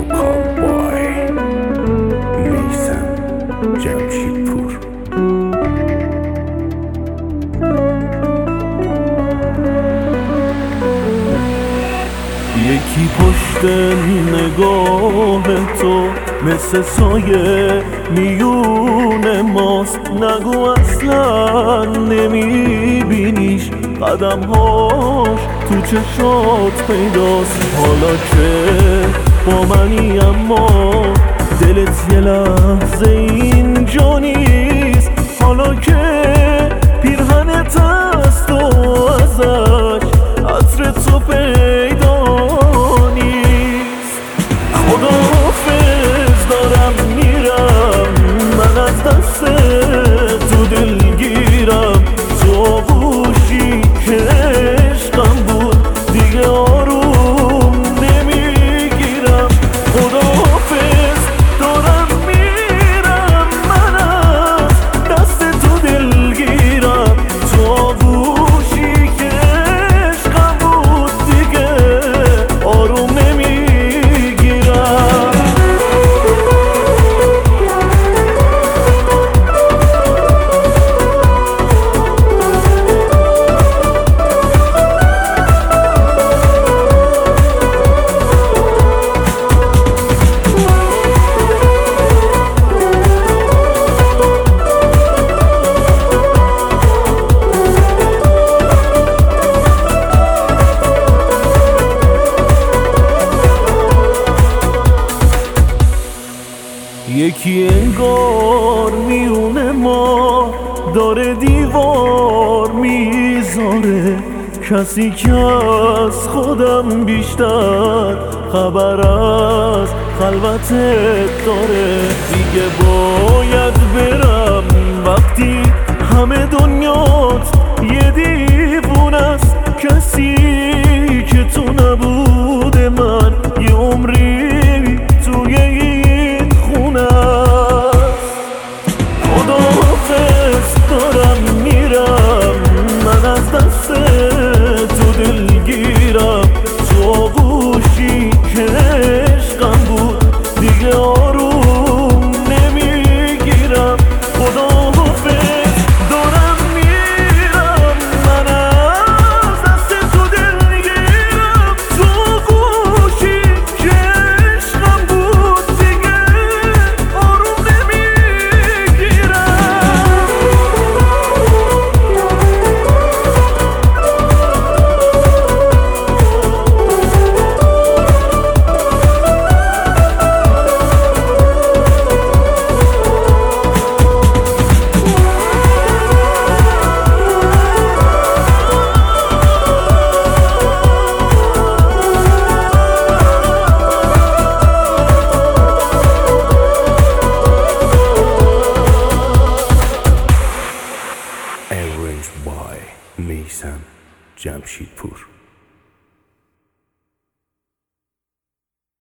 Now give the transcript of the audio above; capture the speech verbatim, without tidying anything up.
لوکال بای میثم جمشیدپور. یکی پشت نگاه تو مثل سایه میون ماست، نگو اصلا نمیبینیش، قدمهاش تو چشات پیداست. حالا که با منی اما دلت یه لحظه اینجا نیست، حالا که پیرهنت هست و ازش عطر تو پیدا نیست. خداحافظ دارم میرم، من از دست تو دلگیرم، تو آغوشی که عشقم بود دیگه آروم نمیگیرم. خداحافظ دارم میرم، من از دست تو دلگیرم، تو آغوشی که عشقم بود دیگه آروم نمیگیرم. یکی انگار میونه ما داره دیوار میذاره، کسی که از خودم بیشتر خبر از خلوتت داره. دیگه باید برم وقتی همه دنیات یه دیوونه است، کسی که تو نبوده من یه عمری توی این خونه است. خداحافظ دارم میرم، من از دست تو دلگیرم، تو آغوشی که عشقم بود دیگه آروم نمیگیرم. خداحافظ دارم میرم، من از دست تو دلگیرم، تو آغوشی که عشقم بود دیگه آروم نمیگیرم. Arranged by میثم جمشیدپور.